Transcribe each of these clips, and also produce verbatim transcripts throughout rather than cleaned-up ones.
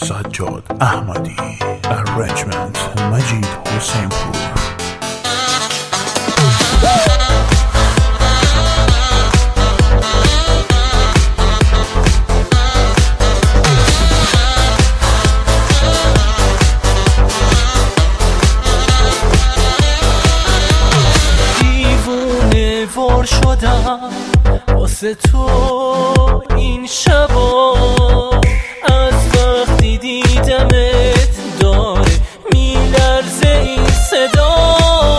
سجاد احمدی. Arrangement مجید حسین پور. دیوونه وار شدم واسه تو این شبا، از وقتی دیدمت داره میلرزه این صدا.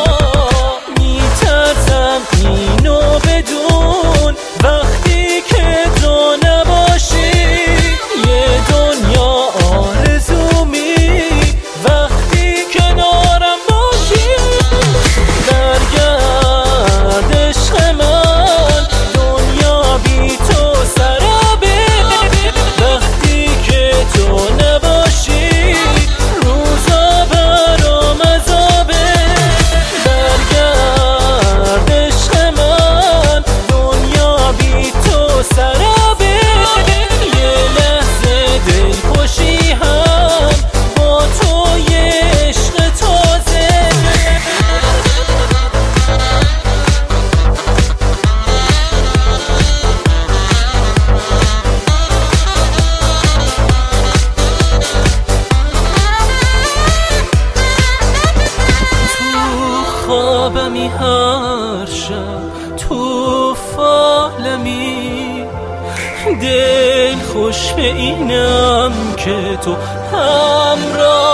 میترسم اینو بدون وقتی که تو نباشی، یه دنیا آرزومی وقتی کنارم باشی. برگرد عشق من، دنیا بی تو سرابه، وقتی که تو نباشی روزا برام عذابه. برگرد عشق من، دنیا بی تو سرابه، یه لحظه دلخوشی هم با تو یه عشق تازه. خوابمی هر شب تو فالمی، دل خوش به اینم که تو همراه